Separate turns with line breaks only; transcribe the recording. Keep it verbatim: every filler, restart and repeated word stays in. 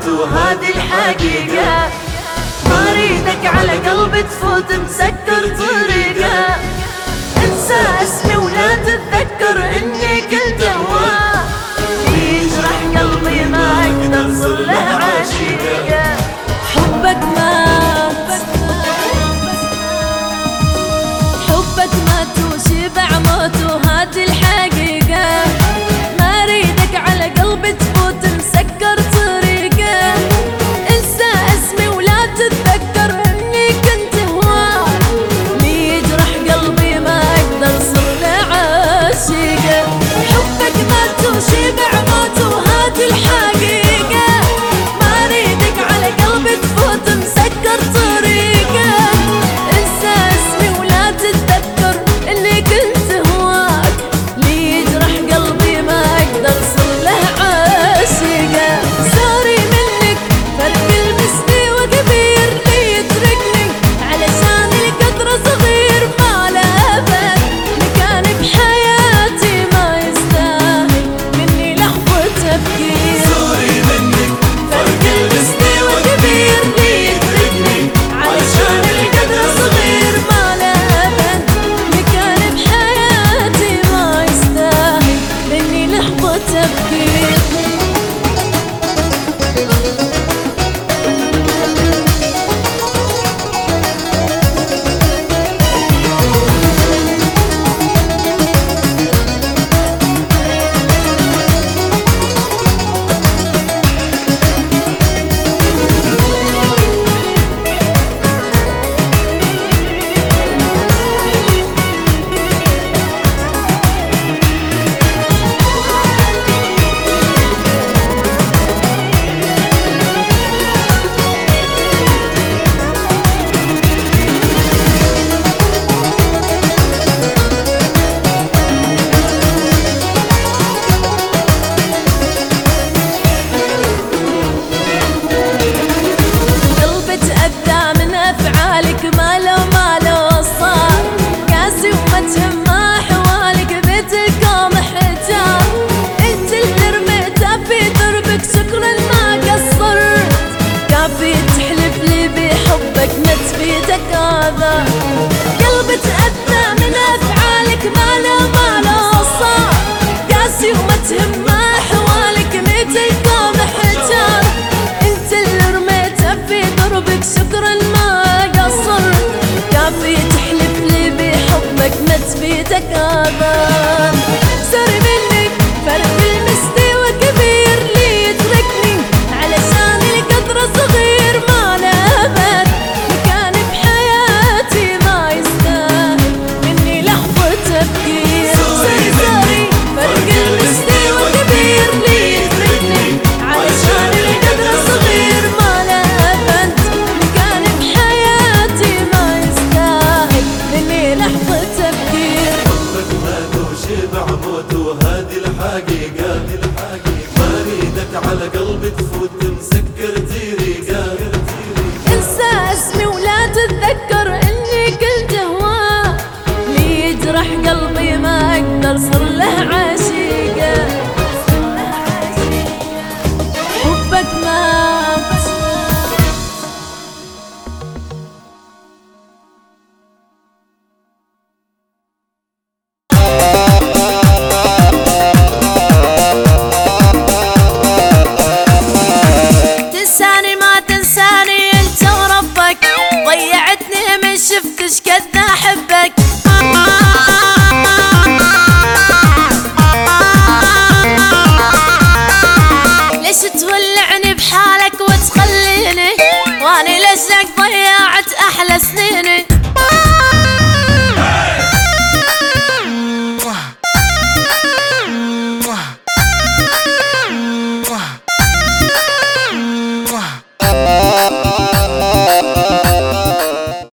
وهذه الحقيقة. ما اريدك على قلبي تفوت مسكر طريقه. انسى اسمي ولا تتذكر اني كنت هواه. يجرح قلبي ما اقدر صر له عشيقه.
حبك مات، حبك مات وشبع موت وهذه الحقيقة. ما اريدك على قلبي تفوت مسكر طريقه. انسى اسمي ولا تتذكر اني كنت هواه. ليجرح قلبي ما اقدر صر له عاشقه. حبك مات وشبع موت وهذه الحقيقة. ما اريدك على قلبي تفوت مسكر طريقه. انسى اسمي ولا تتذكر اني كنت هواك. ليجرح قلبي ما اقدر صر له عاشقه. سوري منك فرق المسني وكبير. ليتركني علشان القدر صغير ما له ابد مكان بحياتي. ما يستاهل مني لحظة تفكير.
سوري منك فرق المسني وكبير. ليتركني علشان القدر صغير
ما له ابد مكان بحياتي. ما يستاهل مني لحظة تفكير. قلبي تأذى من أفعالك. ما لو ما لو صار قاسي وما تهم أحوالك. بيتكم حجاب انت اللي رميته في دربك. شكرا ما قصرت كافي تحلف لي بحبك ما تفيدك هذا. قلبي تأذى من أفعالك. ما لو ما